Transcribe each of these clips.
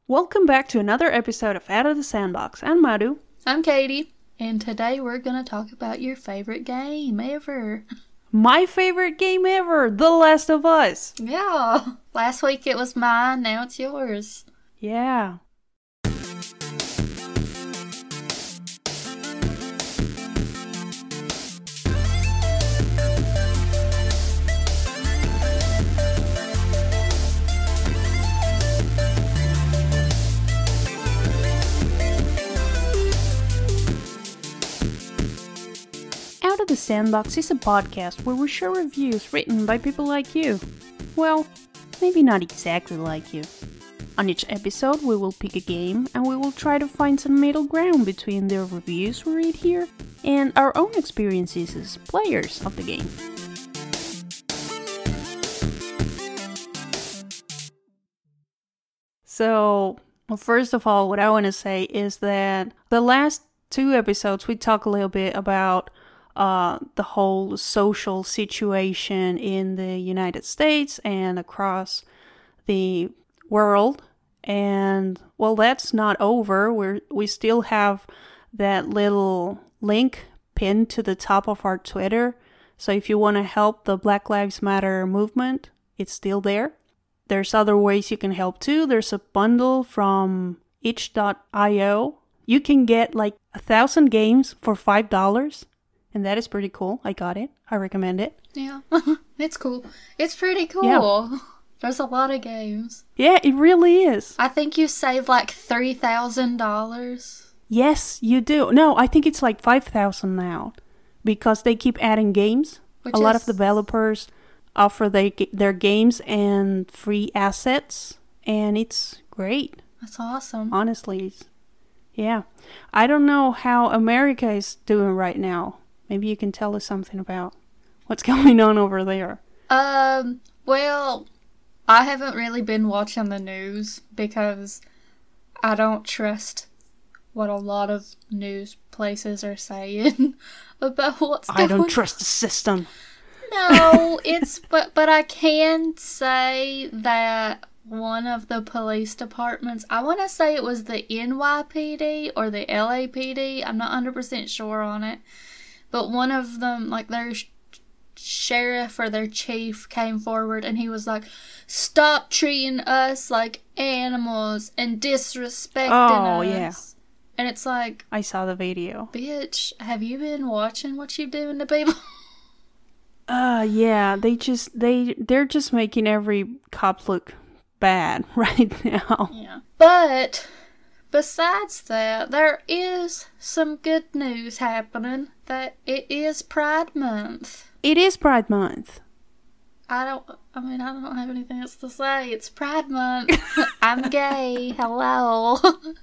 Welcome back to another episode of Out of the Sandbox. I'm Madhu. I'm Katie, and today we're going to talk about your favorite game ever. My favorite game ever, The Last of Us. Yeah, last week it was mine, now it's yours. Yeah. Out of the Sandbox is a podcast where we share reviews written by people like you. Well, maybe not exactly like you. On each episode, we will pick a game and we will try to find some middle ground between the reviews we read here and our own experiences as players of the game. So, first of all, what I want to say is that the last two episodes we talk a little bit about the whole social situation in the United States and across the world. And, well, that's not over. We still have that little link pinned to the top of our Twitter. So if you want to help the Black Lives Matter movement, it's still there. There's other ways you can help too. There's a bundle from itch.io. You can get like 1,000 games for $5. And that is pretty cool. I got it. I recommend it. Yeah, it's cool. It's pretty cool. Yeah. There's a lot of games. Yeah, it really is. I think you saved like $3,000. Yes, you do. No, I think it's like 5,000 now. Because they keep adding games. A lot of developers offer their games and free assets. And it's great. That's awesome. Honestly. Yeah. I don't know how America is doing right now. Maybe you can tell us something about what's going on over there. Well, I haven't really been watching the news because I don't trust what a lot of news places are saying about what's going on. I don't trust the system. No, but I can say that one of the police departments, I want to say it was the NYPD or the LAPD, I'm not 100% sure on it, but one of them, like their sheriff or their chief came forward and he was like, stop treating us like animals and disrespecting us. Yeah. And it's like, I saw the video. Bitch, have you been watching what you're doing to people? Yeah, they're just making every cop look bad right now. Yeah. But besides that, there is some good news happening that it is Pride Month. It is Pride Month. I don't have anything else to say. It's Pride Month. I'm gay. Hello.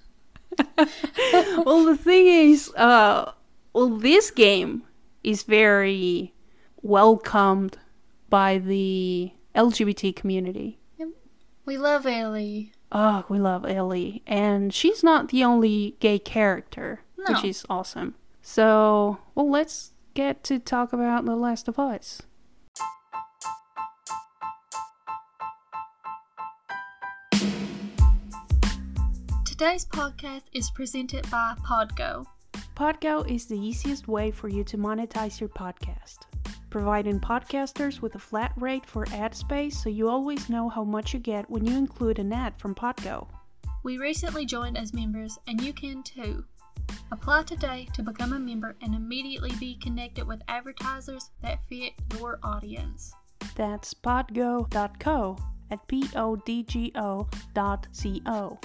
Well, the thing is, this game is very welcomed by the LGBT community. We love Ellie. Oh, we love Ellie. And she's not the only gay character, which is awesome. So, well, let's get to talk about The Last of Us. Today's podcast is presented by Podgo. Podgo is the easiest way for you to monetize your podcast, providing podcasters with a flat rate for ad space so you always know how much you get when you include an ad from Podgo. We recently joined as members, and you can too. Apply today to become a member and immediately be connected with advertisers that fit your audience. That's podgo.co at podgo.co.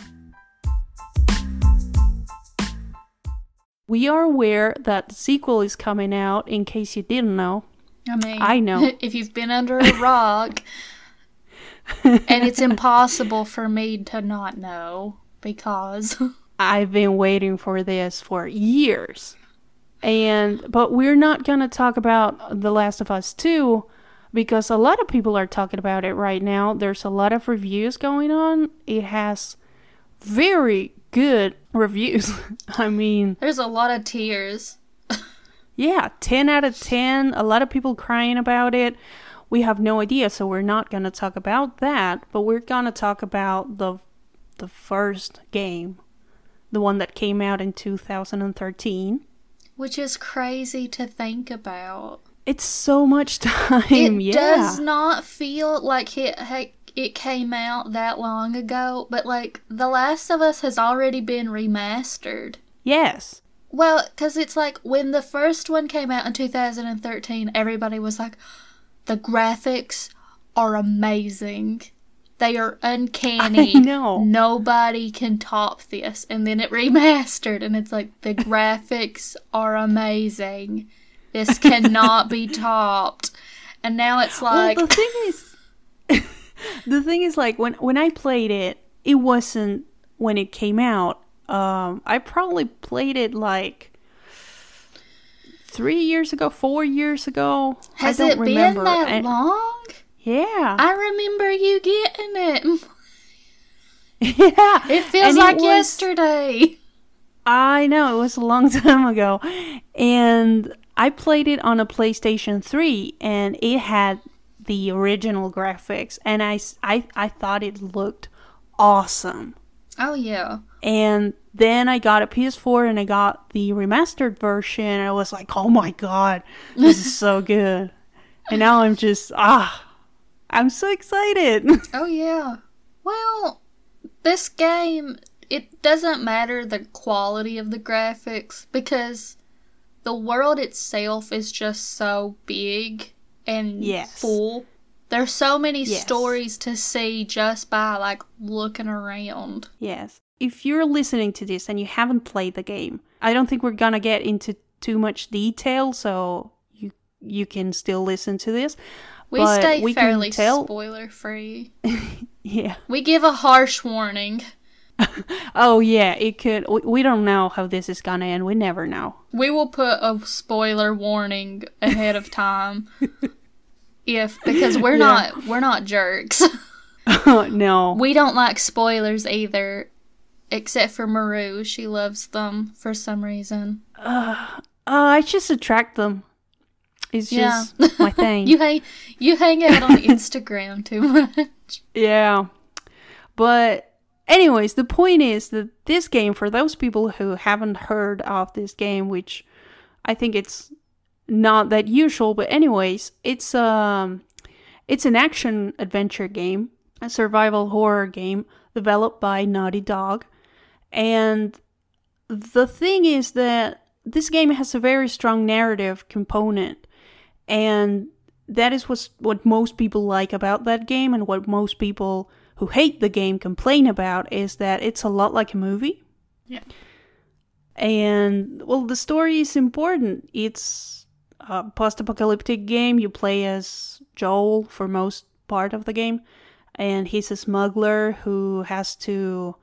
We are aware that the sequel is coming out, in case you didn't know. I know. If you've been under a rock, and it's impossible for me to not know, because I've been waiting for this for years. But we're not going to talk about The Last of Us 2, because a lot of people are talking about it right now. There's a lot of reviews going on. It has very good reviews. I mean, there's a lot of tears. Yeah, 10 out of 10. A lot of people crying about it. We have no idea, so we're not going to talk about that. But we're going to talk about the the first game, the one that came out in 2013. Which is crazy to think about. It's so much time, It does not feel like it came out that long ago, but like The Last of Us has already been remastered. Yes. Well, because it's like when the first one came out in 2013, everybody was like, the graphics are amazing. They are uncanny. I know. Nobody can top this. And then it remastered, and it's like, the graphics are amazing. This cannot be topped. And now it's like... Well, the thing is, like, when I played it, it wasn't when it came out. I probably played it, like, 3 years ago, 4 years ago. Has I don't it remember. been that long? Yeah. I remember you getting it. Yeah. It feels like yesterday. I know, it was a long time ago. And I played it on a PlayStation 3, and it had the original graphics, and I thought it looked awesome. Oh, yeah. And then I got a PS4, and I got the remastered version, and I was like, oh my god, this is so good. And now I'm just, I'm so excited. Oh, yeah. Well, this game, it doesn't matter the quality of the graphics, because the world itself is just so big and full. There's so many stories to see just by, like, looking around. Yes. If you're listening to this and you haven't played the game, I don't think we're gonna get into too much detail, so you can still listen to this. We stay fairly spoiler-free. Yeah. We give a harsh warning. Oh, yeah, it could. We don't know how this is gonna end. We never know. We will put a spoiler warning ahead of time. Because we're not jerks. No. We don't like spoilers either. Except for Maru. She loves them for some reason. I just attract them. It's just my thing. You hang out on Instagram too much. Yeah. But anyways, the point is that this game, for those people who haven't heard of this game, which I think it's not that usual, but anyways, it's an action adventure game, a survival horror game developed by Naughty Dog. And the thing is that this game has a very strong narrative component, and that is what most people like about that game, and what most people who hate the game complain about is that it's a lot like a movie. Yeah. And, well, the story is important. It's a post-apocalyptic game. You play as Joel for most part of the game, and he's a smuggler who has to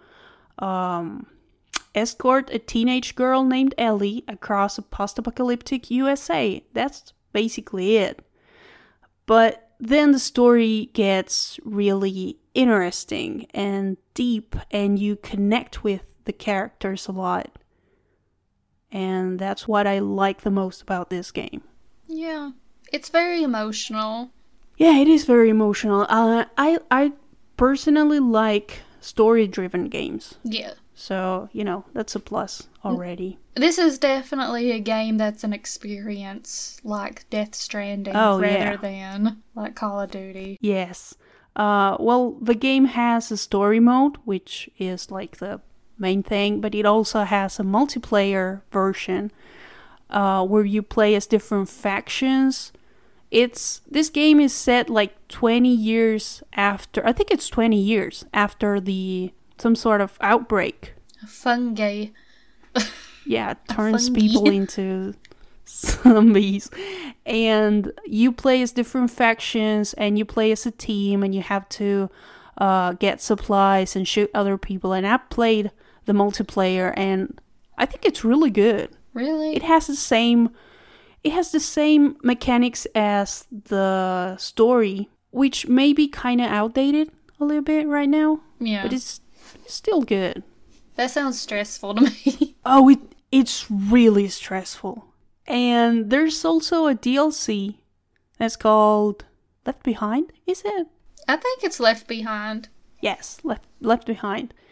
escort a teenage girl named Ellie across a post-apocalyptic USA. That's basically it. But then the story gets really interesting and deep, and you connect with the characters a lot. And that's what I like the most about this game. Yeah, it's very emotional. Yeah, it is very emotional. I personally like story-driven games. Yeah. So, that's a plus already. This is definitely a game that's an experience like Death Stranding rather than like Call of Duty. Yes. Well, the game has a story mode, which is like the main thing, but it also has a multiplayer version where you play as different factions. This game is set like 20 years after, I think it's 20 years after some sort of outbreak. Fungi. Yeah, it turns people into zombies. And you play as different factions, and you play as a team, and you have to get supplies and shoot other people. And I played the multiplayer, and I think it's really good. Really? It has the same mechanics as the story, which may be kind of outdated a little bit right now. Yeah. But it's still good. That sounds stressful to me. Oh, it's really stressful. And there's also a DLC that's called Left Behind, is it? I think it's Left Behind. Yes, Left Behind.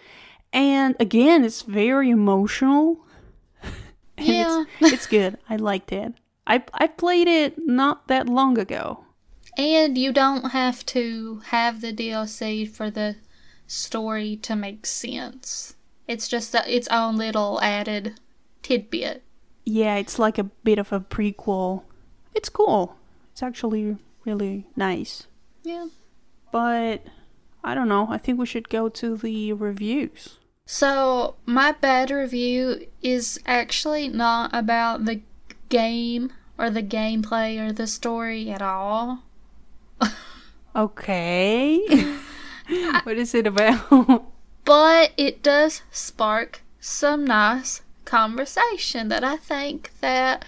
And again, it's very emotional. And Yeah. it's good. I liked it. I played it not that long ago. And you don't have to have the DLC for the story to make sense. It's just its own little added tidbit. Yeah, it's like a bit of a prequel. It's cool. It's actually really nice. Yeah. But I don't know. I think we should go to the reviews. So, my bad review is actually not about the game or the gameplay or the story at all. Okay. What is it about? But it does spark some nice conversation that I think that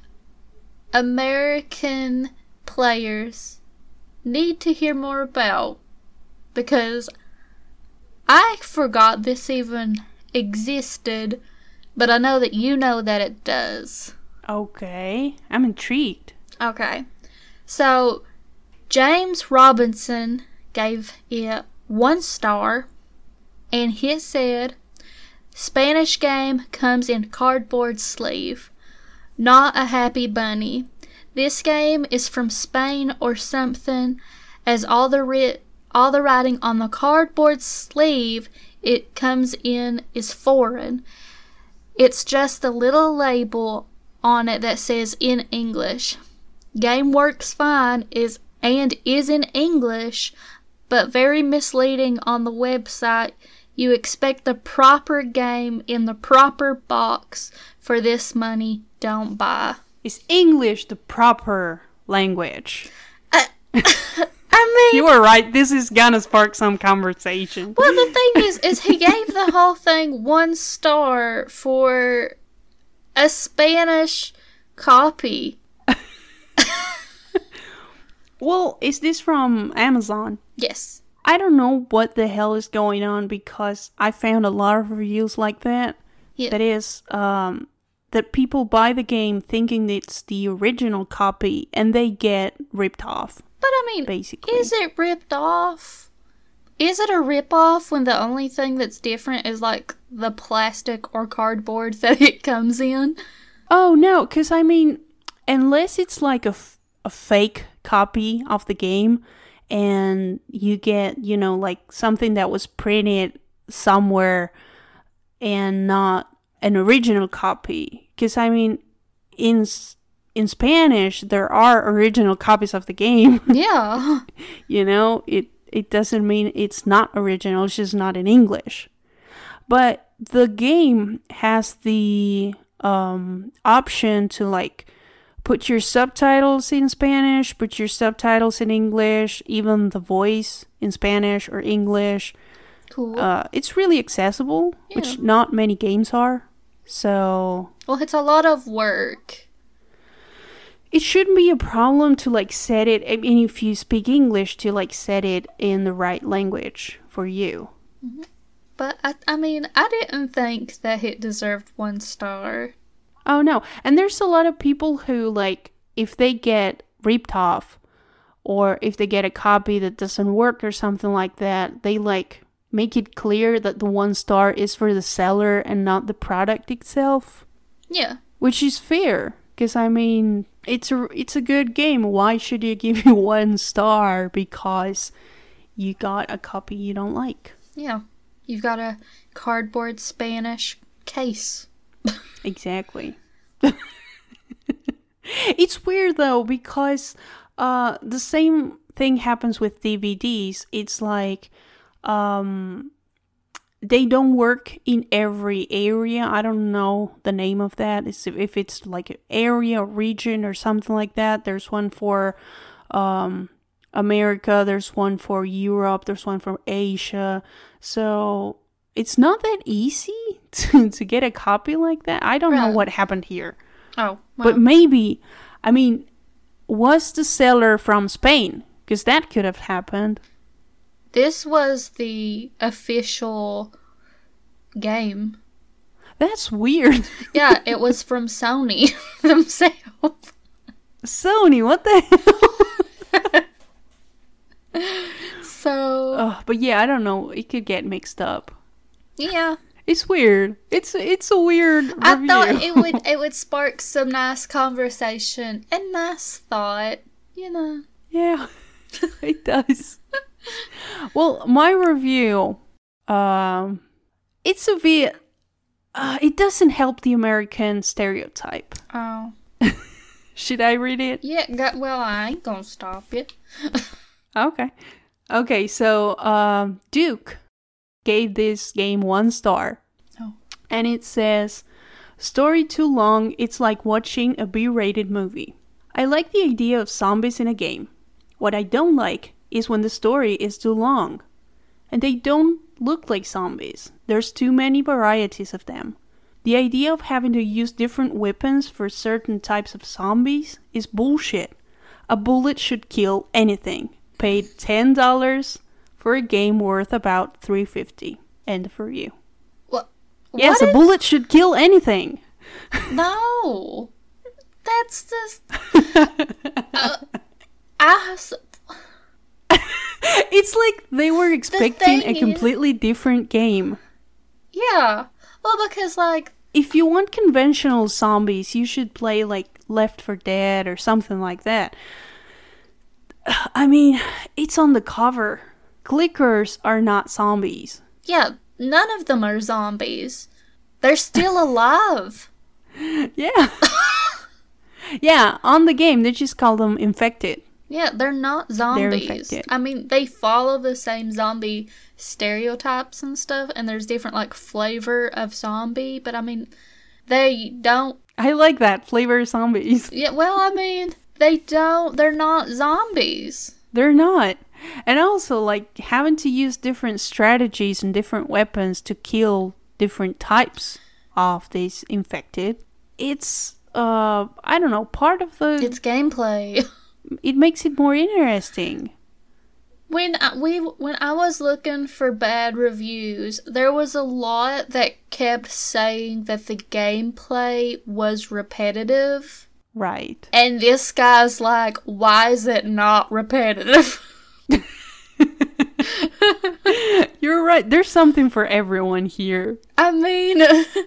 American players need to hear more about, because I forgot this even existed, but I know that you know that it does. Okay. I'm intrigued. Okay. So, James Robinson gave it 1 star, and he said, Spanish game comes in cardboard sleeve. Not a happy bunny. This game is from Spain or something, as all the writing on the cardboard sleeve it comes in is foreign. It's just a little label on it that says in English. Game works fine is in English, but very misleading on the website. You expect the proper game in the proper box. For this money, don't buy. Is English the proper language? I mean, You were right. This is gonna spark some conversation. well, the thing is he gave the whole thing 1 star for a Spanish copy. Well, is this from Amazon? Yes. I don't know what the hell is going on, because I found a lot of reviews like that. Yeah. That is, that people buy the game thinking it's the original copy and they get ripped off. But I mean, basically, is it ripped off? Is it a rip-off when the only thing that's different is like the plastic or cardboard that it comes in? Oh no, because I mean, unless it's like a fake copy of the game and you get, like something that was printed somewhere and not an original copy. Because I mean, in Spanish there are original copies of the game. Yeah. It doesn't mean it's not original, it's just not in English. But the game has the option to like put your subtitles in Spanish, put your subtitles in English, even the voice in Spanish or English. Cool. It's really accessible, Yeah. which not many games are. So Well, it's a lot of work. it shouldn't be a problem to like set it, I mean, if you speak English, to like set it in the right language for you. But I mean, I didn't think that it deserved 1 star. Oh no. And there's a lot of people who, like, if they get ripped off or if they get a copy that doesn't work or something like that, they like make it clear that the 1 star is for the seller and not the product itself. Yeah. Which is fair, because I mean, it's a good game. Why should you give you 1 star because you got a copy you don't like? Yeah. You've got a cardboard Spanish case. Exactly. It's weird though, because the same thing happens with DVDs. It's like they don't work in every area. I don't know the name of that. If it's like an area or region or something like that. There's one for America, there's one for Europe, there's one for Asia. So it's not that easy to get a copy like that. I don't know Right. what happened here. Oh, well. But maybe, I mean, was the seller from Spain? Because that could have happened. This was the official game. That's weird. Yeah, it was from Sony themselves. Sony, what the hell? So, But yeah, I don't know. It could get mixed up. Yeah. It's weird. It's a weird review. I thought it would spark some nice conversation and nice thought, you know. Yeah, it does. Well, my review, it's a bit. It doesn't help the American stereotype. Oh. Should I read it? Yeah, well, I ain't gonna stop you. Okay. Okay, so Duke gave this game 1 star. Oh. And it says, story too long, it's like watching a B-rated movie. I like the idea of zombies in a game. What I don't like is when the story is too long. And they don't look like zombies. There's too many varieties of them. The idea of having to use different weapons for certain types of zombies is bullshit. A bullet should kill anything. Paid $10 for a game worth about $3.50. End of review. What? Yes, a bullet should kill anything. No. That's just... It's like they were expecting a completely different game. Yeah. Well, because, like... If you want conventional zombies, you should play, like, Left 4 Dead or something like that. I mean, it's on the cover. Clickers are not zombies. Yeah, none of them are zombies. They're still alive. Yeah. Yeah, on the game, they just call them infected. Yeah, they're not zombies. They're infected. I mean, they follow the same zombie stereotypes and stuff, and there's different, like, flavor of zombie, but I mean, they don't... I like that, flavor zombies. Yeah, well, I mean, they're not zombies. They're not. And also, like, having to use different strategies and different weapons to kill different types of these infected, it's, I don't know, part of the... It's gameplay. It makes it more interesting. When I was looking for bad reviews, there was a lot that kept saying that the gameplay was repetitive. Right. And this guy's like, why is it not repetitive? You're right. There's something for everyone here. I mean...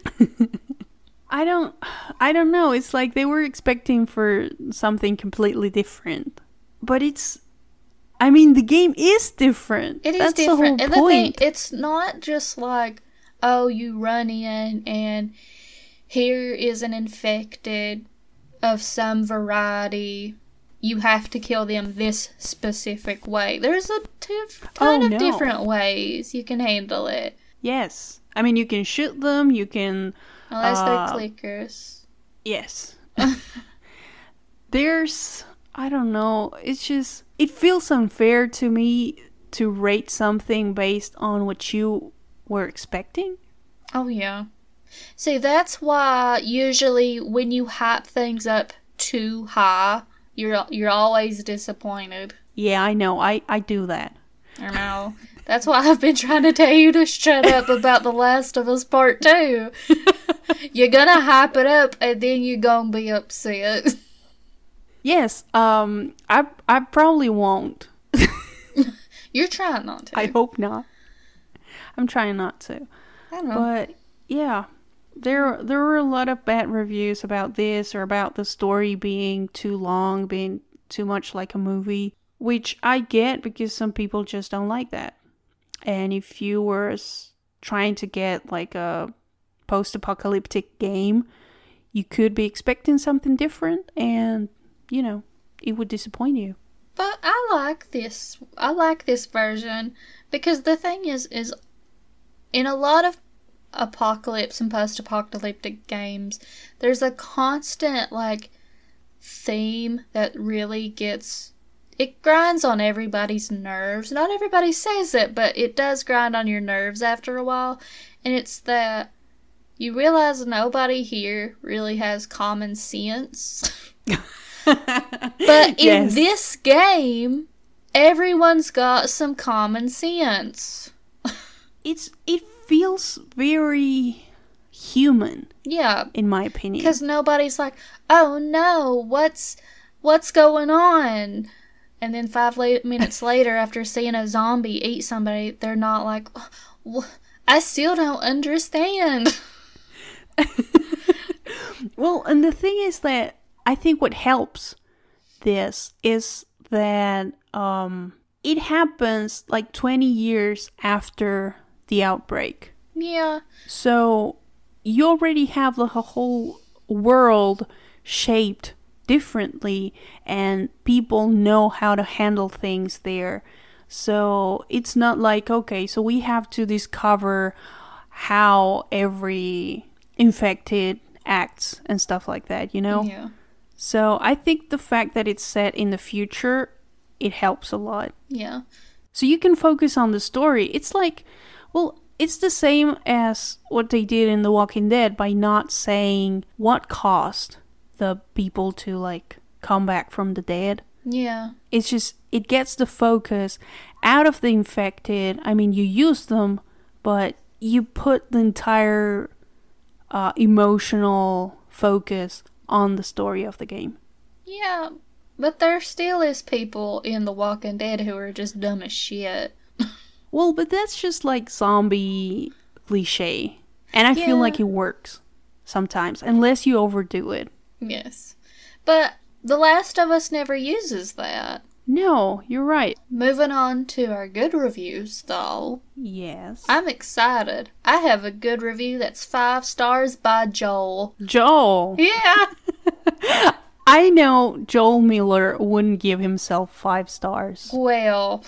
I don't know. It's like they were expecting for something completely different. But it's... I mean, the game is different. It is That's different. The whole and point. the thing, it's not just like, oh, you run in and here is an infected of some variety. You have to kill them this specific way. There's a ton of different ways you can handle it. Yes. I mean, you can shoot them, you can... Unless they're clickers. Yes. There's... I don't know. It's just... It feels unfair to me to rate something based on what you were expecting. Oh, yeah. See, that's why usually when you hype things up too high, you're always disappointed. Yeah, I know. I do that. I know. That's why I've been trying to tell you to shut up about The Last of Us Part 2. You're gonna hype it up and then you're gonna be upset. Yes, I probably won't. You're trying not to. I hope not. I'm trying not to. I don't know. But yeah, there were a lot of bad reviews about this or about the story being too long, being too much like a movie, which I get because some people just don't like that. And if you were trying to get like a post-apocalyptic game, you could be expecting something different and, you know, it would disappoint you. But I like this. I like this version because the thing is in a lot of apocalypse and post-apocalyptic games, there's a constant like theme that really it grinds on everybody's nerves. Not everybody says it, but it does grind on your nerves after a while. And it's that you realize nobody here really has common sense. But in this game, everyone's got some common sense. It feels very human. Yeah. In my opinion. Because nobody's like, oh no, what's going on? And then 5 minutes later, after seeing a zombie eat somebody, they're not like, I still don't understand. Well, and the thing is that I think what helps this is that it happens like 20 years after the outbreak. Yeah. So you already have the whole world shaped differently, and people know how to handle things there. So it's not like, okay, so we have to discover how every infected acts and stuff like that, you know? Yeah. So I think the fact that it's set in the future, it helps a lot. Yeah. So you can focus on the story. It's like, well, it's the same as what they did in The Walking Dead by not saying what caused the people to, like, come back from the dead. Yeah. It's just, it gets the focus out of the infected. I mean, you use them, but you put the entire emotional focus on the story of the game. Yeah. But there still is people in The Walking Dead who are just dumb as shit. Well, but that's just like zombie cliche. And I feel like it works sometimes, unless you overdo it. Yes. But The Last of Us never uses that. No, you're right. Moving on to our good reviews, though. Yes. I'm excited. I have a good review that's 5 stars by Joel. Joel! Yeah! I know Joel Miller wouldn't give himself 5 stars. Well,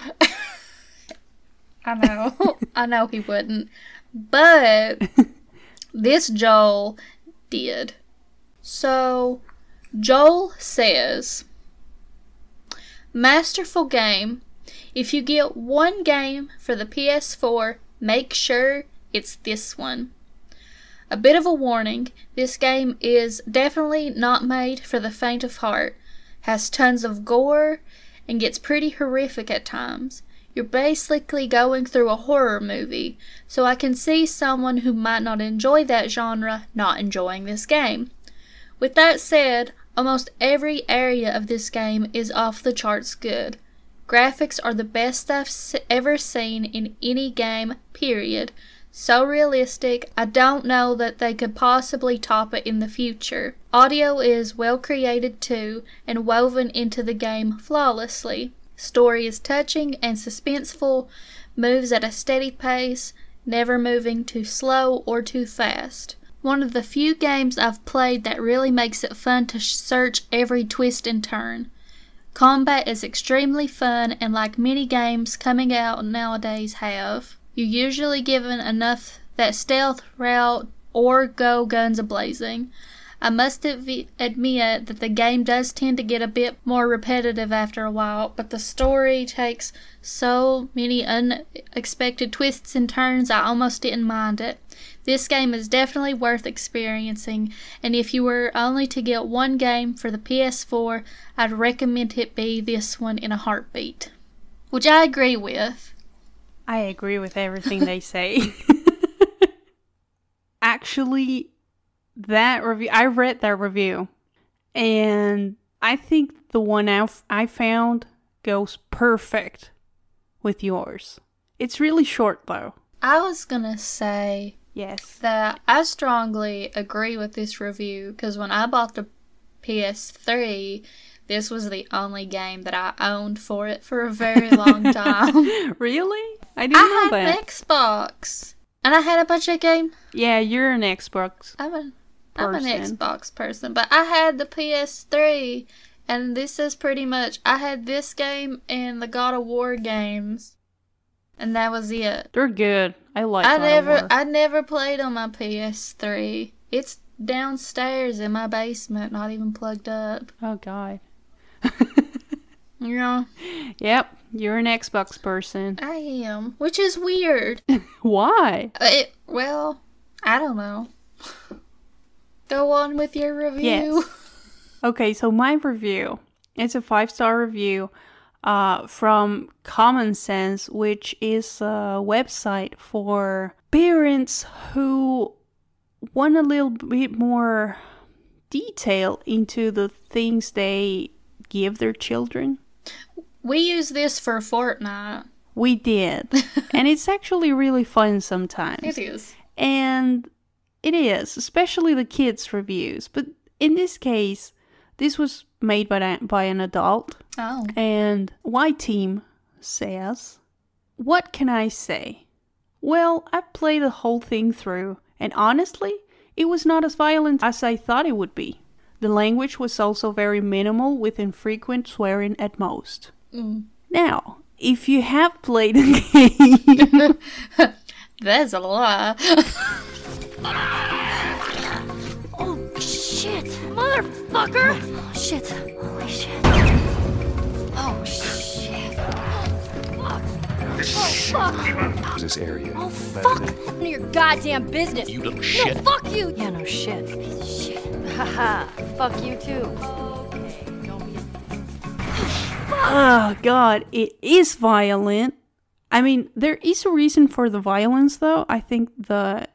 I know. I know he wouldn't. But this Joel did. So, Joel says, masterful game. If you get one game for the PS4, make sure it's this one. A bit of a warning, this game is definitely not made for the faint of heart, has tons of gore, and gets pretty horrific at times. You're basically going through a horror movie, so I can see someone who might not enjoy that genre not enjoying this game. With that said, almost every area of this game is off the charts good. Graphics are the best I've ever seen in any game, period. So realistic, I don't know that they could possibly top it in the future. Audio is well created too, and woven into the game flawlessly. Story is touching and suspenseful, moves at a steady pace, never moving too slow or too fast. One of the few games I've played that really makes it fun to search every twist and turn. Combat is extremely fun, and like many games coming out nowadays have, you're usually given enough that stealth route or go guns a-blazing. I must admit that the game does tend to get a bit more repetitive after a while, but the story takes so many unexpected twists and turns I almost didn't mind it. This game is definitely worth experiencing, and if you were only to get one game for the PS4, I'd recommend it be this one in a heartbeat. Which I agree with. I agree with everything they say. Actually, that review, I read that review, and I think the one I found goes perfect with yours. It's really short, though. I was gonna say yes that I strongly agree with this review, because when I bought the PS3, this was the only game that I owned for it for a very long time. Really? I didn't know that. I had an Xbox, and I had a bunch of games. Yeah, you're an Xbox I'm an Xbox person, but I had the PS3, and this is pretty much, I had this game and the God of War games, and that was it. They're good. I like God of War. I never played on my PS3. It's downstairs in my basement, not even plugged up. Oh, God. Yeah. Yep, you're an Xbox person. I am, which is weird. Why? Well, I don't know. Go on with your review. Yes. Okay, so my review. It's a 5-star review from Common Sense, which is a website for parents who want a little bit more detail into the things they give their children. We use this for Fortnite. We did. And it's actually really fun sometimes. It is. And it is, especially the kids' reviews. But in this case, this was made by an adult. Oh. And Y-Team says, what can I say? Well, I played the whole thing through, and honestly, it was not as violent as I thought it would be. The language was also very minimal, with infrequent swearing at most. Now, if you have played the game... That's a lie. Oh, shit. Motherfucker! Oh, shit. Holy shit. Oh, shit. Fuck. Oh, fuck. This area. Oh, fuck. None of your goddamn business. You little shit. No, fuck you. Yeah, no shit. Piece of shit. Haha, fuck you too. Okay, don't be... Oh, God, it is violent. I mean, there is a reason for the violence, though. I think that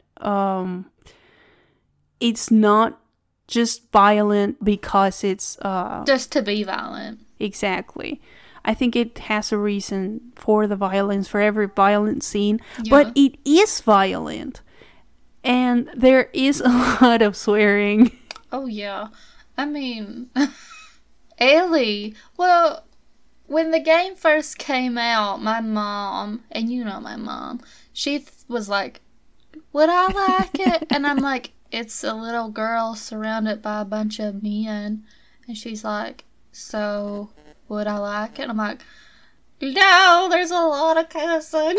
it's not just violent because it's... Just to be violent. Exactly. I think it has a reason for the violence, for every violent scene. Yeah. But it is violent. And there is a lot of swearing. Oh, yeah. I mean, Ellie, well, when the game first came out, my mom, and you know my mom, she was like, would I like it? And I'm like, it's a little girl surrounded by a bunch of men. And she's like, so would I like it? I'm like, no, there's a lot of cussing.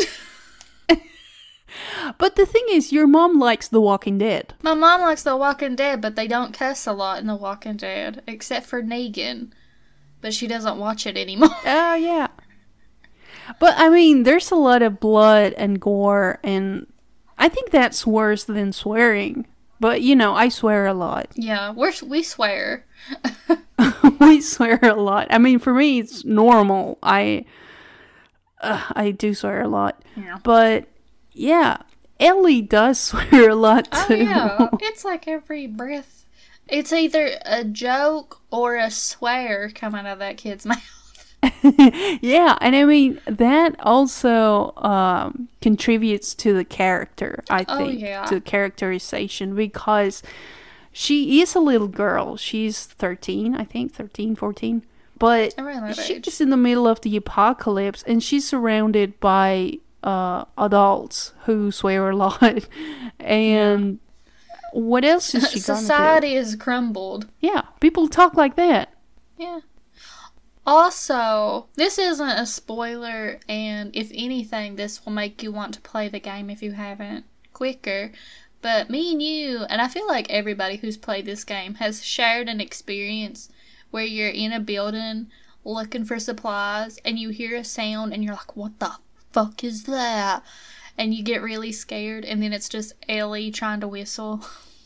But the thing is, your mom likes The Walking Dead. My mom likes The Walking Dead, but they don't cuss a lot in The Walking Dead, except for Negan. But she doesn't watch it anymore. Oh, yeah. But, I mean, there's a lot of blood and gore, and I think that's worse than swearing. But, you know, I swear a lot. Yeah, we swear. We swear a lot. I mean, for me, it's normal. I do swear a lot. Yeah. But, yeah, Ellie does swear a lot, too. Oh, yeah. It's like every breath. It's either a joke or a swear coming out of that kid's mouth. Yeah, and I mean, that also contributes to the character, I think. Oh, yeah. To characterization, because she is a little girl. She's 13, I think, 13, 14. But Around that age. she's in the middle of the apocalypse, and she's surrounded by adults who swear a lot. And what else is she gonna do? Society has crumbled. Yeah, people talk like that. Yeah. Also, this isn't a spoiler, and if anything, this will make you want to play the game if you haven't quicker. But me and you, and I feel like everybody who's played this game has shared an experience where you're in a building looking for supplies, and you hear a sound, and you're like, what the fuck is that? And you get really scared, and then it's just Ellie trying to whistle.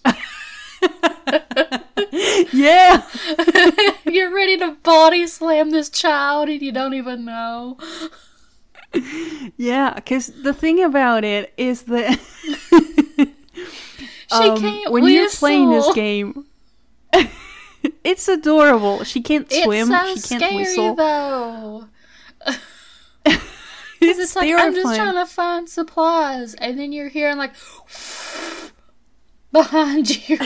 Yeah. You're ready to body slam this child and you don't even know. Yeah, because the thing about it is that She can't when whistle. you're playing this game, it's adorable. She can't swim. It's so she can't scary whistle. though. It's Like, I'm just terrifying. trying to find supplies, and then you're hearing like behind you.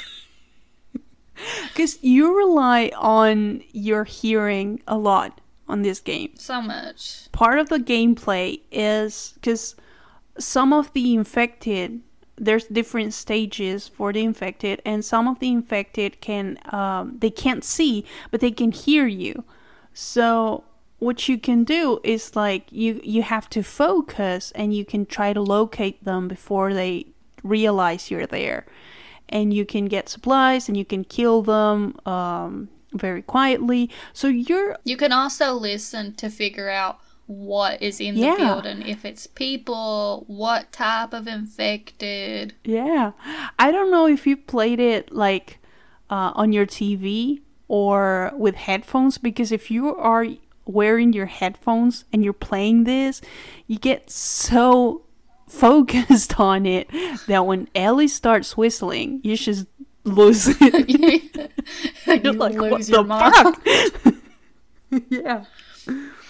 Because you rely on your hearing a lot on this game. So much. Part of the gameplay is because some of the infected, there's different stages for the infected, and some of the infected can, they can't see, but they can hear you. So what you can do is like, you have to focus, and you can try to locate them before they realize you're there. And you can get supplies, and you can kill them very quietly. So You can also listen to figure out what is in the Yeah. building. If it's people, what type of infected. Yeah. I don't know if you played it like on your TV or with headphones, because if you are wearing your headphones and you're playing this, you get so focused on it that when Ellie starts whistling, you just lose it. You're You like, lose what your the mind. fuck? Yeah.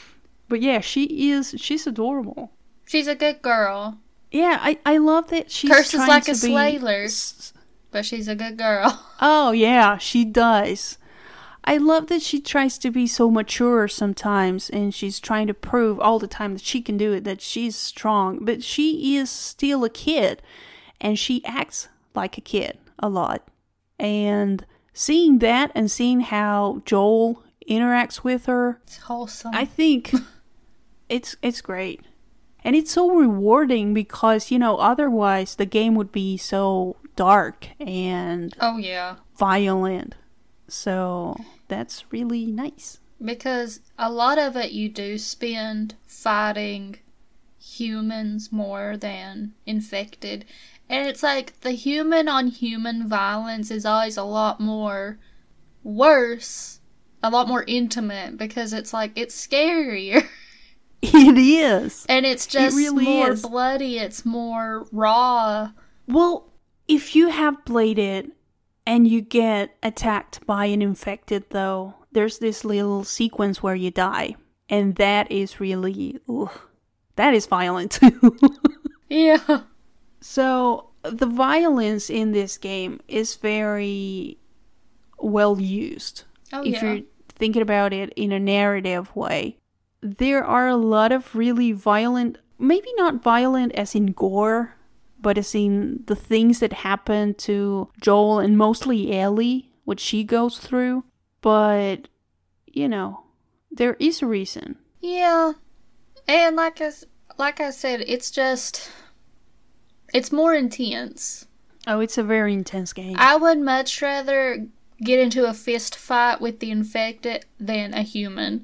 But yeah, she's adorable. She's a good girl. Yeah, I love that she's Curses trying like to a be... sailor, but she's a good girl. Oh, yeah, she does. I love that she tries to be so mature sometimes, and she's trying to prove all the time that she can do it, that she's strong. But she is still a kid, and she acts like a kid a lot. And seeing that and seeing how Joel interacts with her, It's wholesome. I think it's great. And it's so rewarding because, otherwise the game would be so dark and Oh, yeah. violent. So that's really nice. Because a lot of it you do spend fighting humans more than infected. And it's like the human on human violence is always a lot more worse, a lot more intimate, because it's like it's scarier. It is. And it's just really more is. bloody, it's more raw. Well, if you have played it and you get attacked by an infected, though, there's this little sequence where you die. And that is really... that is violent, too. Yeah. So, the violence in this game is very well used. Oh, If yeah. you're thinking about it in a narrative way. There are a lot of really violent, maybe not violent as in gore, but as in the things that happen to Joel and mostly Ellie, what she goes through. But, there is a reason. Yeah. And like I said, it's more intense. Oh, it's a very intense game. I would much rather get into a fist fight with the infected than a human.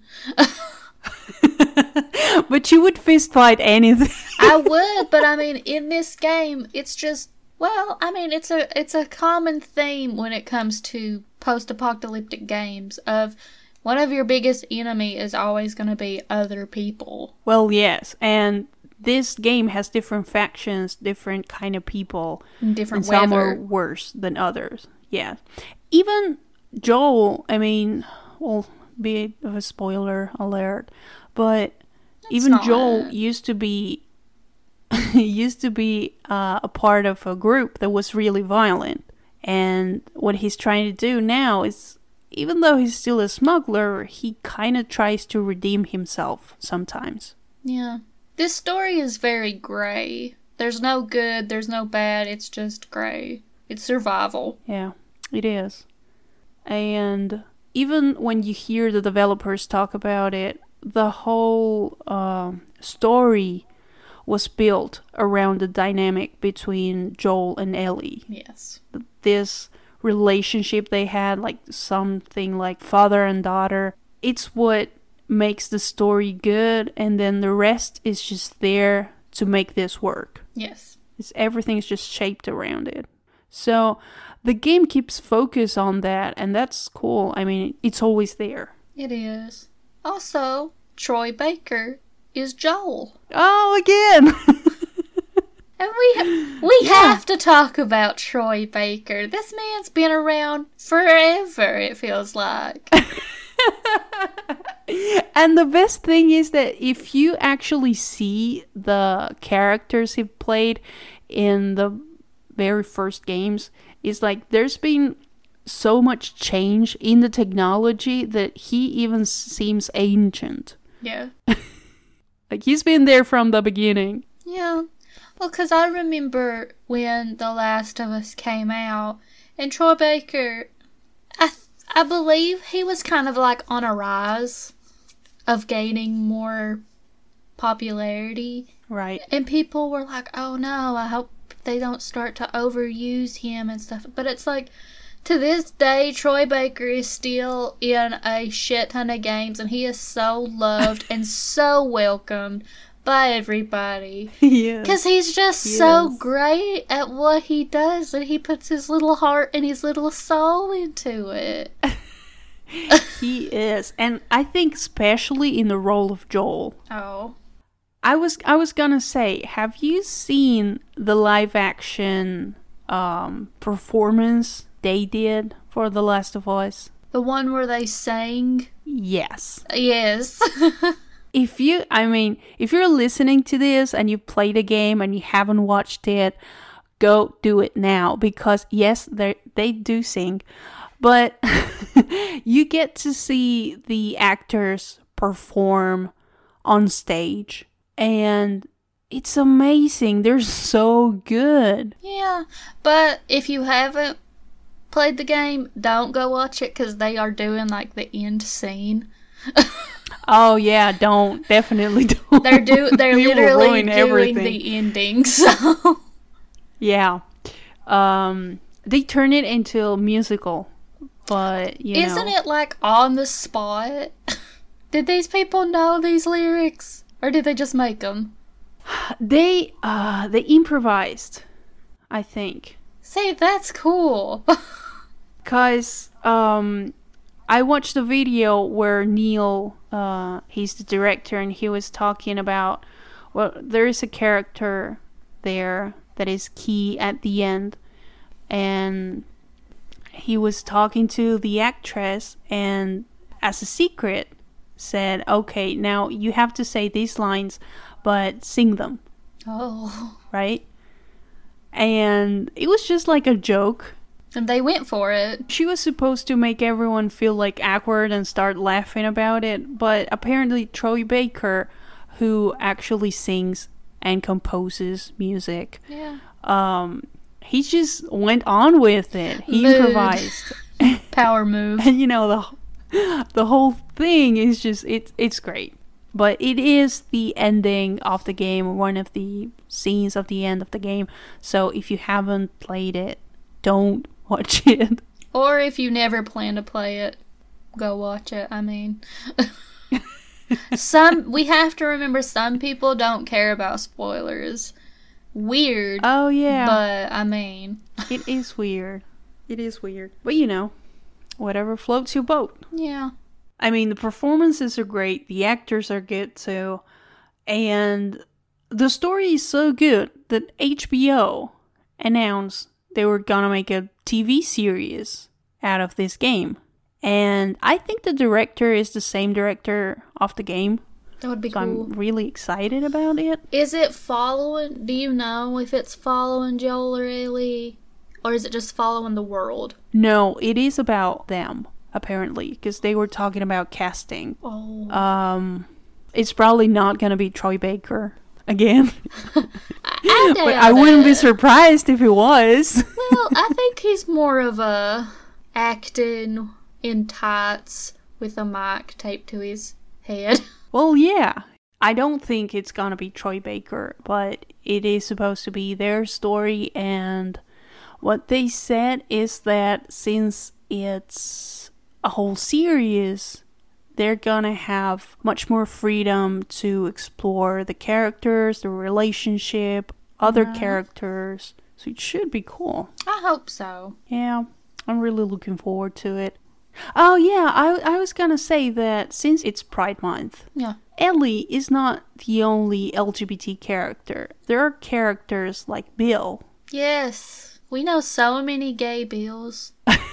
But you would fist fight anything. I would, but I mean, in this game, it's just, well, I mean, it's a common theme when it comes to post-apocalyptic games of one of your biggest enemy is always going to be other people. Well, yes, and this game has different factions, different kind of people, And different and some are weather. worse than others. Yeah, even Joel. I mean, well, bit of a spoiler alert, but even not. Joel used to be a part of a group that was really violent, and what he's trying to do now is, even though he's still a smuggler, he kind of tries to redeem himself sometimes. Yeah. This story is very gray. There's no good, there's no bad, it's just gray. It's survival. Yeah, it is. And even when you hear the developers talk about it, the whole story was built around the dynamic between Joel and Ellie. Yes. This relationship they had, like something like father and daughter, it's what makes the story good, and then the rest is just there to make this work. Yes. Everything's just shaped around it. So the game keeps focus on that, and that's cool. I mean, it's always there. It is. Also, Troy Baker is Joel. Oh, again! And we have to talk about Troy Baker. This man's been around forever, it feels like. And the best thing is that if you actually see the characters he played in the very first games, it's like there's been so much change in the technology that he even seems ancient. Yeah. Like he's been there from the beginning. Yeah. Well, because I remember when The Last of Us came out, and Troy Baker, I believe he was kind of like on a rise of gaining more popularity. Right. And people were like, oh no, I hope they don't start to overuse him and stuff. But it's like, to this day, Troy Baker is still in a shit ton of games, and he is so loved and so welcomed by everybody. Yes. Because he's just so great at what he does, and he puts his little heart and his little soul into it. He is. And I think especially in the role of Joel. Oh. I was gonna say, have you seen the live action performance they did for The Last of Us? The one where they sang? Yes. Yes. if you're listening to this and you played a game and you haven't watched it, go do it now, because yes, they do sing, but you get to see the actors perform on stage, and it's amazing. They're so good. Yeah, but if you haven't played the game, don't go watch it because they are doing like the end scene. Oh yeah, definitely don't. They're You will literally ruin doing everything. the ending. So Yeah. They turn it into a musical, but you know. isn't it like on the spot? Did these people know these lyrics, or did they just make them? They improvised, I think. See, that's cool. Cause I watched a video where Neil, he's the director, and he was talking about, well, there is a character there that is key at the end, and he was talking to the actress, and as a secret said, okay, now you have to say these lines, but sing them, Oh. right? And it was just like a joke. And they went for it. She was supposed to make everyone feel like awkward and start laughing about it, but apparently Troy Baker, who actually sings and composes music, Yeah. he just went on with it. He Mood. improvised. Power move. And you know, the whole thing is just, it's great. But it is the ending of the game, one of the scenes of the end of the game. So if you haven't played it, don't watch it. Or if you never plan to play it, go watch it. I mean, we have to remember some people don't care about spoilers. Weird. Oh yeah. But I mean, It is weird. It is weird. But you know, whatever floats your boat. yeah. I mean, the performances are great. The actors are good too. And the story is so good that HBO announced they were gonna make a TV series out of this game. And I think the director is the same director of the game. That would be So cool. I'm really excited about it. Is it following? Do you know if it's following Joel or Ellie, or is it just following the world? No, it is about them, apparently, because they were talking about casting. Oh, It's probably not gonna be Troy Baker again. I But doubt I wouldn't be it. surprised if it was. Well, I think he's more of a acting in tights with a mic taped to his head. Well, yeah. I don't think it's gonna be Troy Baker, but it is supposed to be their story, and what they said is that since it's a whole series, they're gonna have much more freedom to explore the characters, the relationship, other characters. So it should be cool. I hope so. Yeah, I'm really looking forward to it. Oh yeah, I was gonna say that since it's Pride Month, Yeah. Ellie is not the only LGBT character. There are characters like Bill. Yes. We know so many gay Bills.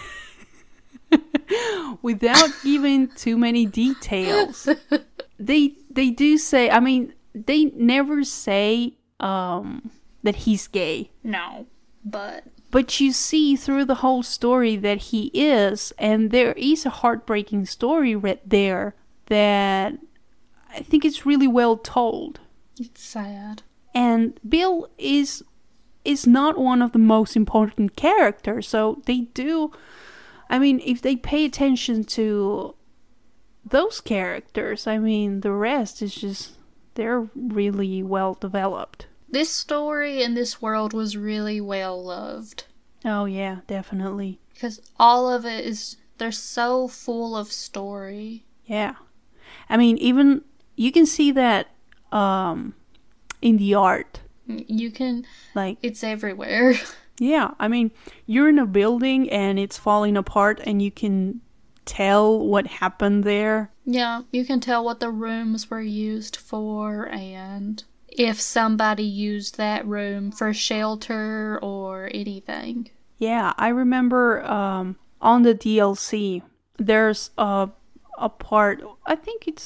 Without giving too many details. They do say, I mean, they never say that he's gay. No. But But you see through the whole story that he is, and there is a heartbreaking story right there that I think it's really well told. it's sad. And Bill is not one of the most important characters, so they do, I mean, if they pay attention to those characters, I mean, the rest is just, they're really well developed. This story and this world was really well loved. Oh yeah, definitely. Because all of it is, they're so full of story. Yeah. I mean, even, you can see that in the art. You can, Like, it's everywhere. yeah, I mean, you're in a building and it's falling apart and you can tell what happened there. Yeah, you can tell what the rooms were used for and if somebody used that room for shelter or anything. Yeah, I remember on the DLC, there's a part, I think it's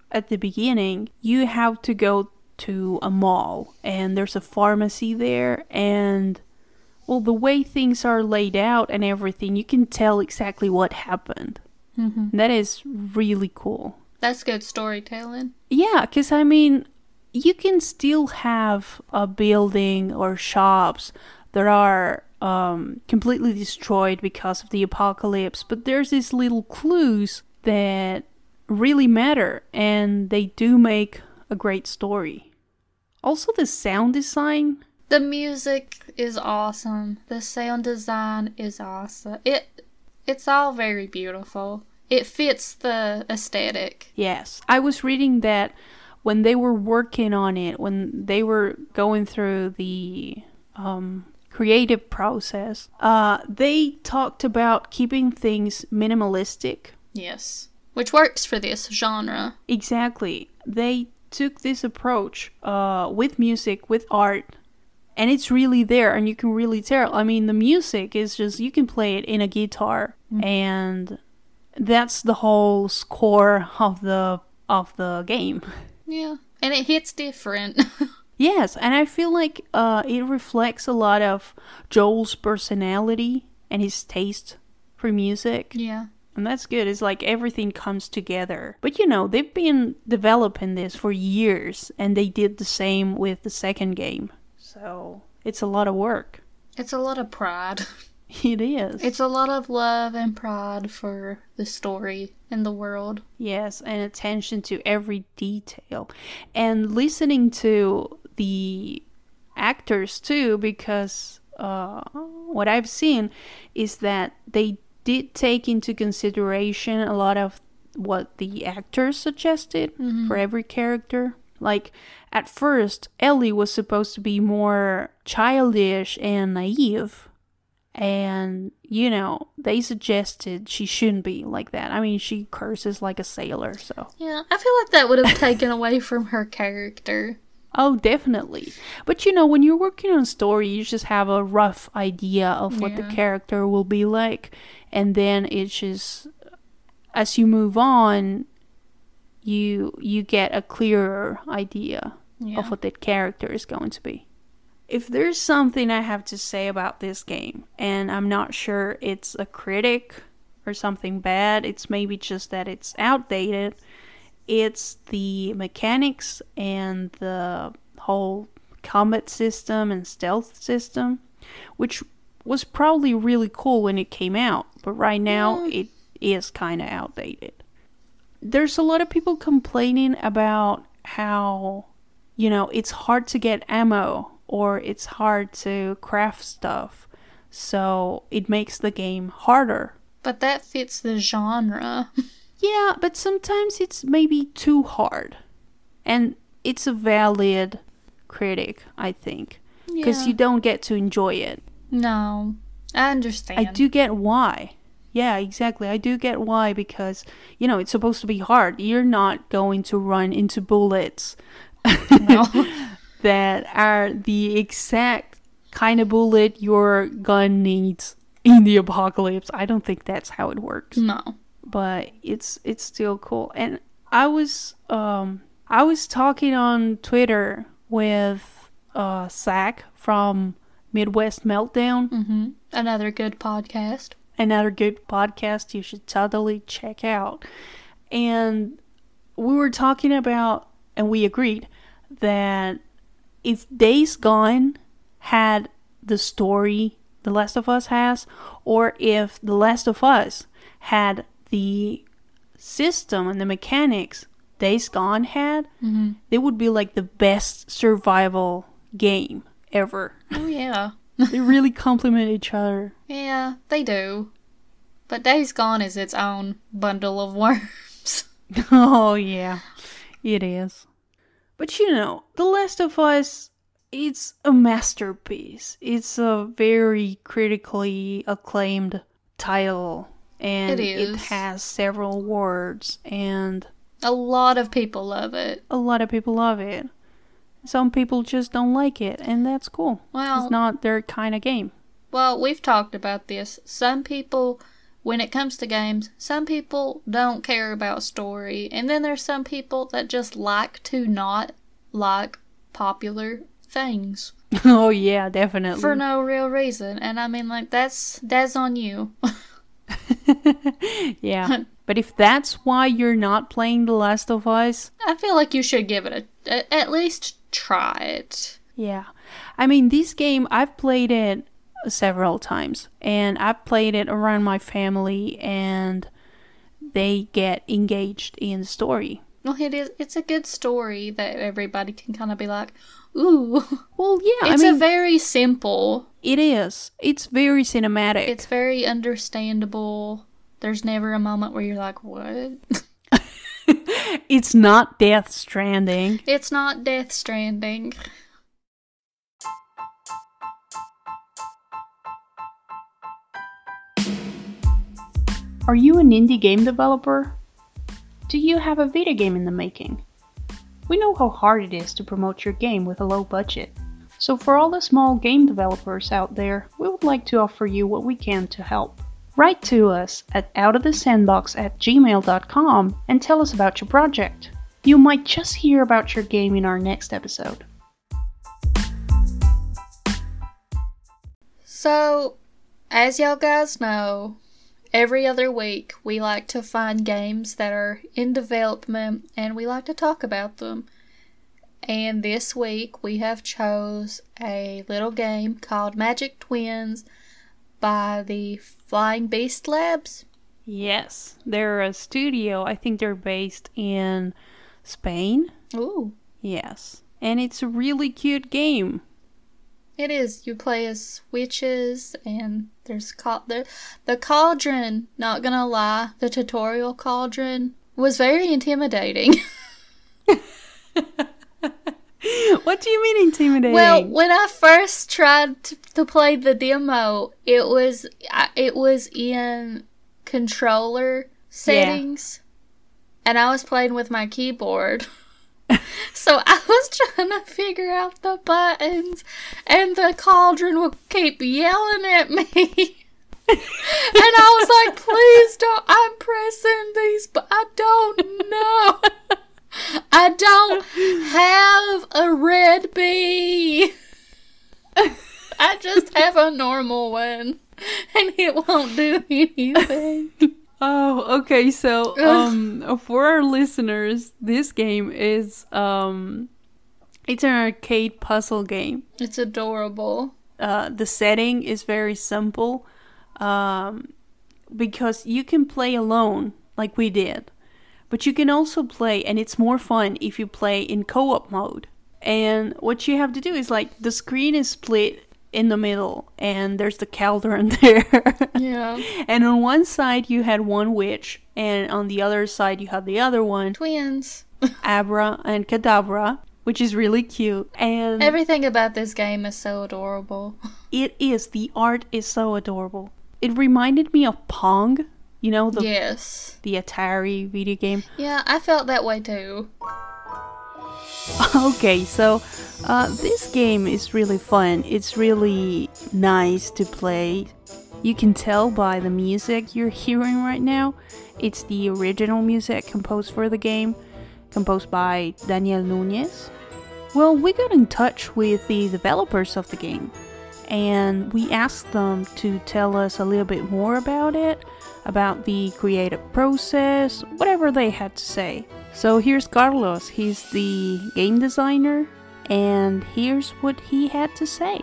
at the beginning, you have to go to a mall and there's a pharmacy there, and well, the way things are laid out and everything, you can tell exactly what happened. That is really cool. That's good storytelling. Yeah, because I mean, you can still have a building or shops that are completely destroyed because of the apocalypse, but there's these little clues that really matter, and they do make a great story. Also, the sound design. The music is awesome. The sound design is awesome. It's all very beautiful. It fits the aesthetic. Yes, I was reading that when they were working on it, when they were going through the creative process, they talked about keeping things minimalistic. Yes. Which works for this genre. Exactly. They took this approach with music, with art, and it's really there, and you can really tell. I mean, the music is just, you can play it in a guitar, and that's the whole score of the game. Yeah. And it hits different. Yes, and I feel like it reflects a lot of Joel's personality and his taste for music. Yeah. And that's good. It's like everything comes together. But you know, they've been developing this for years, and they did the same with the second game. So it's a lot of work. It's a lot of pride. It is. It's a lot of love and pride for the story and the world. Yes, and attention to every detail. And listening to the actors too, because what I've seen is that they did take into consideration a lot of what the actors suggested for every character. Like, at first, Ellie was supposed to be more childish and naive. And, you know, they suggested she shouldn't be like that. I mean, she curses like a sailor, so. Yeah, I feel like that would have taken away from her character. Oh, definitely. But, you know, when you're working on a story, you just have a rough idea of what the character will be like. And then it's just, as you move on, you get a clearer idea of what that character is going to be. If there's something I have to say about this game, and I'm not sure it's a critic or something bad, it's maybe just that it's outdated, it's the mechanics and the whole combat system and stealth system, which was probably really cool when it came out, but right now it is kind of outdated. There's a lot of people complaining about how, you know, it's hard to get ammo or it's hard to craft stuff, so it makes the game harder. But that fits the genre. Yeah, but sometimes it's maybe too hard. And it's a valid critic, I think, because you don't get to enjoy it. No, I understand. I do get why. Yeah, exactly. I do get why, because, you know, it's supposed to be hard. You're not going to run into bullets that are the exact kind of bullet your gun needs in the apocalypse. I don't think that's how it works. No. But it's still cool. And I was talking on Twitter with Zach from Midwest Meltdown. Mm-hmm. Another good podcast You should totally check out. And we were talking about, and we agreed that if Days Gone had the story The Last of Us has, or if The Last of Us had the system and the mechanics Days Gone had, they would be like the best survival game ever. Oh, yeah. They really complement each other. Yeah, they do. But Days Gone is its own bundle of worms. Oh, yeah. It is. But you know, The Last of Us, it's a masterpiece. It's a very critically acclaimed title. And it has several awards. And a lot of people love it. A lot of people love it. Some people just don't like it. And that's cool. Well, it's not their kind of game. Well, we've talked about this. Some people when it comes to games, some people don't care about story, and then there's some people that just like to not like popular things. Oh yeah, definitely. For no real reason. And I mean, like, that's on you. Yeah. But if that's why you're not playing The Last of Us, I feel like you should give it at least try it. yeah. I mean, this game, I've played it several times, and I've played it around my family, and they get engaged in the story. Well, it's a good story that everybody can kind of be like, ooh. Well, yeah, It's I mean, a very simple. it is. It's very cinematic. It's very understandable. There's never a moment where you're like, what? It's not Death Stranding. It's not Death Stranding. Are you an indie game developer? Do you have a video game in the making? We know how hard it is to promote your game with a low budget. So for all the small game developers out there, we would like to offer you what we can to help. Write to us at outofthesandbox@gmail.com and tell us about your project. You might just hear about your game in our next episode. So, as y'all guys know, every other week we like to find games that are in development and we like to talk about them. And this week we have chose a little game called Magic Twins by the Flying Beast Labs. Yes, they're a studio. I think they're based in Spain. Ooh. Yes. And it's a really cute game. It is. You play as witches, and there's the cauldron. Not gonna lie, the tutorial cauldron was very intimidating. What do you mean intimidating? Well, when I first tried to play the demo, it was in controller settings, and I was playing with my keyboard. So I was trying to figure out the buttons, and the cauldron would keep yelling at me. And I was like, please don't, I'm pressing these, but I don't know. I don't have a red bee. I just have a normal one, and it won't do anything. Oh, okay. So, for our listeners, this game is it's an arcade puzzle game. It's adorable. The setting is very simple, because you can play alone, like we did, but you can also play, and it's more fun if you play in co-op mode. And what you have to do is, like, the screen is split in the middle, and there's the cauldron there. Yeah. And on one side you had one witch, and on the other side you had the other one, Twins. Abra and Kadabra, which is really cute. And Everything about this game is so adorable. it is. The art is so adorable. It reminded me of Pong, you know, the Yes. Atari video game. Yeah, I felt that way too. Okay, so this game is really fun. It's really nice to play. You can tell by the music you're hearing right now. It's the original music composed for the game, composed by Daniel Núñez. Well, we got in touch with the developers of the game, and we asked them to tell us a little bit more about it, about the creative process, whatever they had to say. So here's Carlos. He's the game designer, and here's what he had to say.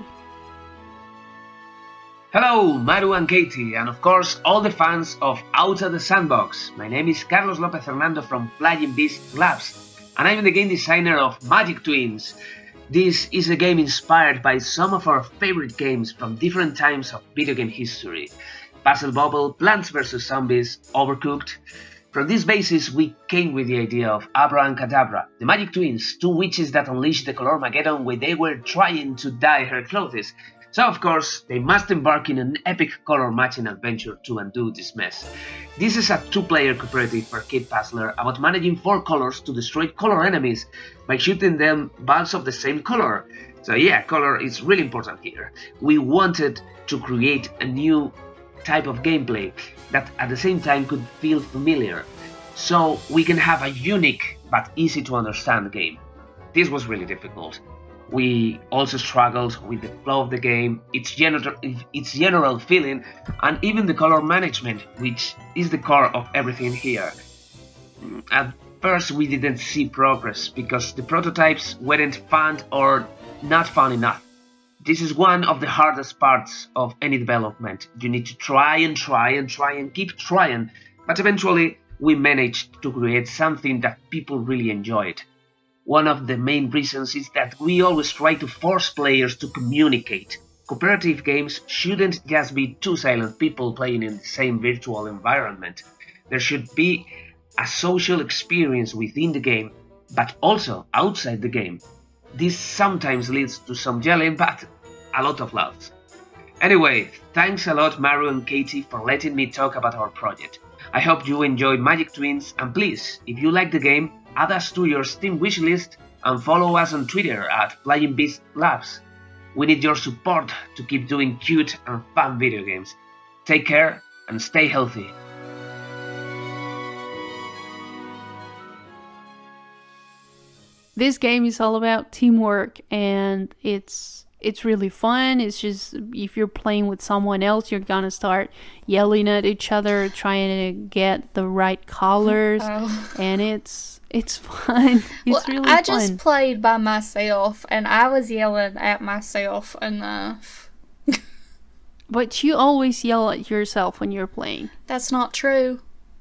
Hello, Maru and Katie, and of course all the fans of Out of the Sandbox. My name is Carlos Lopez Hernando from Flying Beast Labs, and I'm the game designer of Magic Twins. This is a game inspired by some of our favorite games from different times of video game history. Puzzle Bobble, Plants vs. Zombies, Overcooked. From this basis, we came with the idea of Abra and Kadabra, the Magic Twins, two witches that unleashed the Colormageddon when they were trying to dye her clothes. So of course, they must embark in an epic color matching adventure to undo this mess. This is a two-player cooperative arcade puzzler about managing 4 colors to destroy color enemies by shooting them balls of the same color. So yeah, color is really important here. We wanted to create a new type of gameplay that at the same time could feel familiar, so we can have a unique but easy to understand game. This was really difficult. We also struggled with the flow of the game, its general feeling, and even the color management, which is the core of everything here. At first we didn't see progress because the prototypes weren't fun or not fun enough. This is one of the hardest parts of any development. You need to try and keep trying, but eventually we managed to create something that people really enjoyed. One of the main reasons is that we always try to force players to communicate. Cooperative games shouldn't just be two silent people playing in the same virtual environment. There should be a social experience within the game, but also outside the game. This sometimes leads to some yelling, but a lot of laughs. Anyway, thanks a lot Maru and Katie for letting me talk about our project. I hope you enjoyed Magic Twins, and please, if you like the game, add us to your Steam wishlist and follow us on Twitter at Flying Beast Labs. We need your support to keep doing cute and fun video games. Take care and stay healthy. This game is all about teamwork, and it's really fun. It's just, if you're playing with someone else, you're gonna start yelling at each other, trying to get the right colors, and it's fun. It's really fun. I just played by myself, and I was yelling at myself enough. But you always yell at yourself when you're playing. That's not true.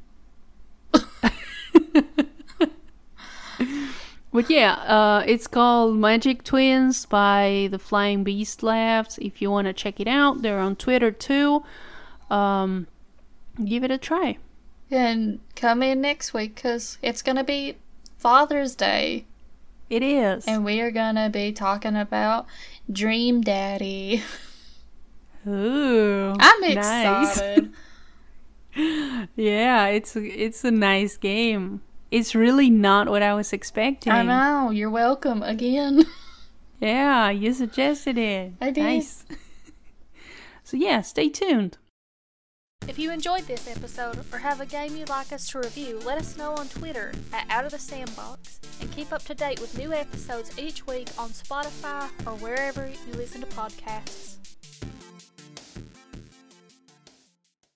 But yeah, it's called Magic Twins by the Flying Beast Labs. If you want to check it out, they're on Twitter too. Give it a try. And come in next week, because it's going to be Father's Day. It is. And we are going to be talking about Dream Daddy. Ooh, I'm excited. Nice. Yeah, it's a nice game. It's really not what I was expecting. I know. You're welcome again. Yeah, you suggested it. I did. Nice. So yeah, stay tuned. If you enjoyed this episode or have a game you'd like us to review, let us know on Twitter at Out of the Sandbox, and keep up to date with new episodes each week on Spotify or wherever you listen to podcasts.